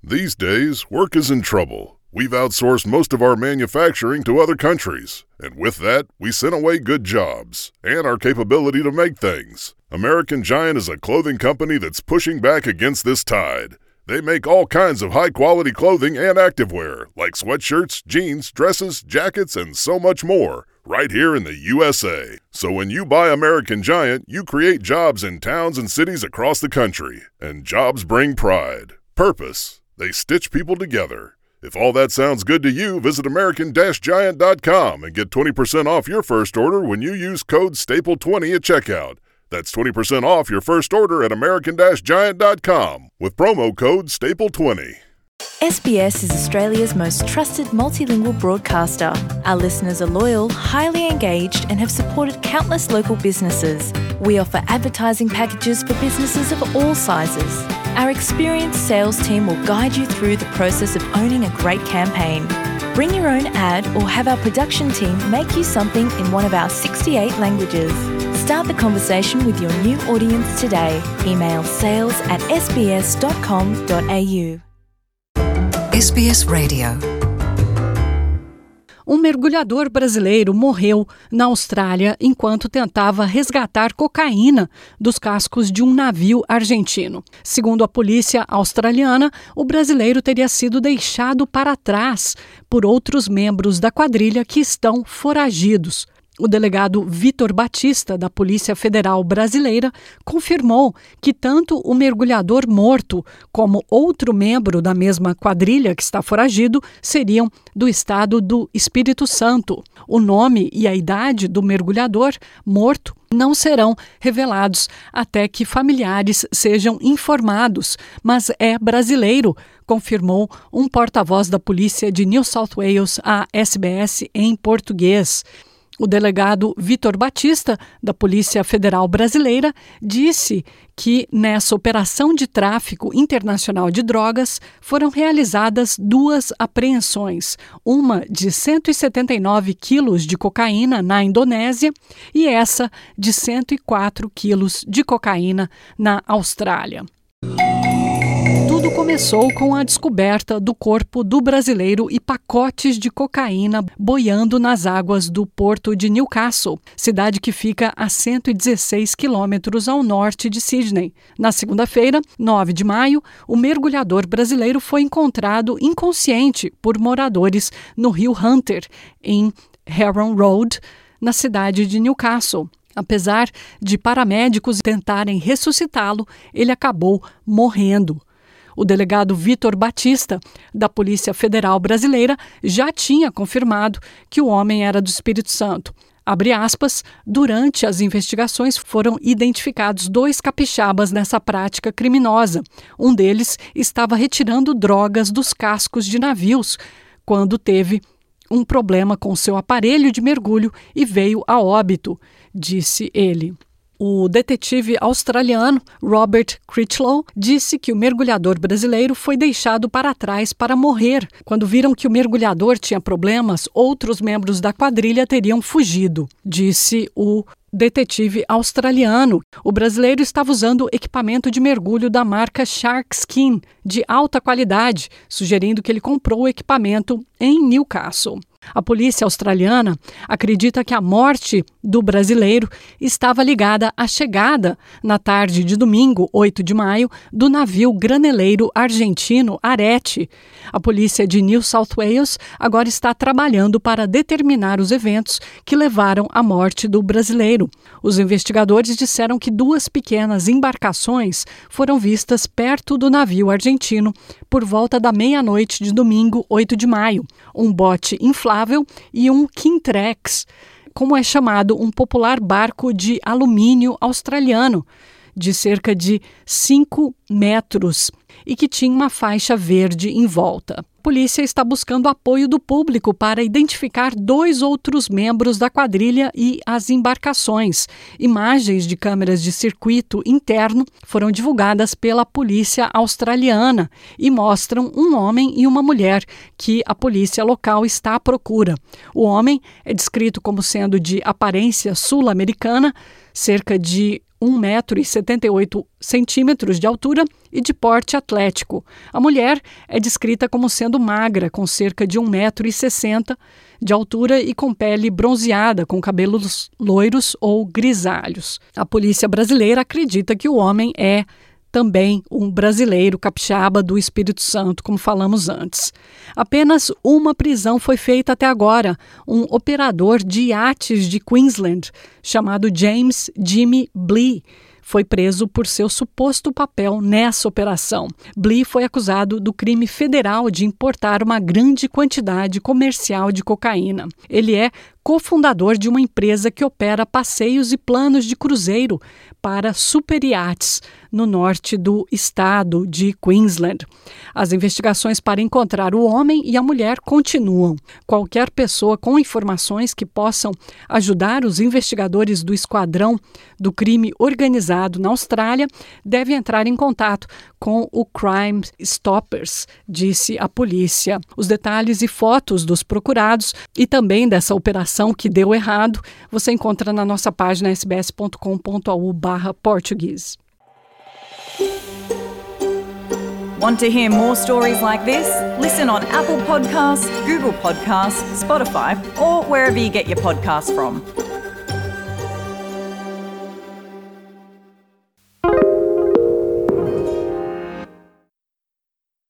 These days, work is in trouble. We've outsourced most of our manufacturing to other countries, and with that, we sent away good jobs and our capability to make things. American Giant is a clothing company that's pushing back against this tide. They make all kinds of high-quality clothing and activewear, like sweatshirts, jeans, dresses, jackets, and so much more, right here in the USA. So when you buy American Giant, you create jobs in towns and cities across the country. And jobs bring pride, purpose. They stitch people together. If all that sounds good to you, visit American-Giant.com and get 20% off your first order when you use code STAPLE20 at checkout. That's 20% off your first order at American-Giant.com with promo code STAPLE20. SBS is Australia's most trusted multilingual broadcaster. Our listeners are loyal, highly engaged, and have supported countless local businesses. We offer advertising packages for businesses of all sizes. Our experienced sales team will guide you through the process of owning a great campaign. Bring your own ad or have our production team make you something in one of our 68 languages. Start the conversation with your new audience today. Email sales@sbs.com.au. SBS Radio. Um mergulhador brasileiro morreu na Austrália enquanto tentava resgatar cocaína dos cascos de um navio argentino. Segundo a polícia australiana, o brasileiro teria sido deixado para trás por outros membros da quadrilha que estão foragidos. O delegado Vitor Batista, da Polícia Federal Brasileira, confirmou que tanto o mergulhador morto como outro membro da mesma quadrilha que está foragido seriam do estado do Espírito Santo. O nome e a idade do mergulhador morto não serão revelados até que familiares sejam informados, mas é brasileiro, confirmou um porta-voz da polícia de New South Wales à SBS em português. O delegado Vitor Batista, da Polícia Federal Brasileira, disse que nessa operação de tráfico internacional de drogas foram realizadas 2 apreensões, uma de 179 quilos de cocaína na Indonésia e essa de 104 quilos de cocaína na Austrália. Tudo começou com a descoberta do corpo do brasileiro e pacotes de cocaína boiando nas águas do porto de Newcastle, cidade que fica a 116 quilômetros ao norte de Sydney. Na segunda-feira, 9 de maio, o mergulhador brasileiro foi encontrado inconsciente por moradores no rio Hunter, em Heron Road, na cidade de Newcastle. Apesar de paramédicos tentarem ressuscitá-lo, ele acabou morrendo. O delegado Vitor Batista, da Polícia Federal Brasileira, já tinha confirmado que o homem era do Espírito Santo. Abre aspas, durante as investigações foram identificados 2 capixabas nessa prática criminosa. Um deles estava retirando drogas dos cascos de navios quando teve um problema com seu aparelho de mergulho e veio a óbito, disse ele. O detetive australiano Robert Critchlow disse que o mergulhador brasileiro foi deixado para trás para morrer. Quando viram que o mergulhador tinha problemas, outros membros da quadrilha teriam fugido, disse o detetive australiano. O brasileiro estava usando equipamento de mergulho da marca Shark Skin, de alta qualidade, sugerindo que ele comprou o equipamento em Newcastle. A polícia australiana acredita que a morte do brasileiro estava ligada à chegada, na tarde de domingo, 8 de maio, do navio graneleiro argentino Arete. A polícia de New South Wales agora está trabalhando para determinar os eventos que levaram à morte do brasileiro. Os investigadores disseram que 2 pequenas embarcações foram vistas perto do navio argentino por volta da meia-noite de domingo, 8 de maio. Um bote inflável e um Kintrex, como é chamado um popular barco de alumínio australiano, de cerca de 5 metros e que tinha uma faixa verde em volta. A polícia está buscando apoio do público para identificar 2 outros membros da quadrilha e as embarcações. Imagens de câmeras de circuito interno foram divulgadas pela polícia australiana e mostram um homem e uma mulher que a polícia local está à procura. O homem é descrito como sendo de aparência sul-americana, cerca de 1,78 m de altura e de porte atlético. A mulher é descrita como sendo magra, com cerca de 1,60 m de altura e com pele bronzeada, com cabelos loiros ou grisalhos. A polícia brasileira acredita que o homem é também um brasileiro capixaba do Espírito Santo, como falamos antes. Apenas uma prisão foi feita até agora. Um operador de iates de Queensland, chamado James Jimmy Blee, foi preso por seu suposto papel nessa operação. Blee foi acusado do crime federal de importar uma grande quantidade comercial de cocaína. Ele é cofundador de uma empresa que opera passeios e planos de cruzeiro para superiates no norte do estado de Queensland. As investigações para encontrar o homem e a mulher continuam. Qualquer pessoa com informações que possam ajudar os investigadores do Esquadrão do Crime Organizado na Austrália deve entrar em contato com o Crime Stoppers, disse a polícia. Os detalhes e fotos dos procurados e também dessa operação que deu errado você encontra na nossa página sbs.com.au/português. Want to hear more stories like this? Listen on Apple Podcasts, Google Podcasts, Spotify, or wherever you get your podcasts from.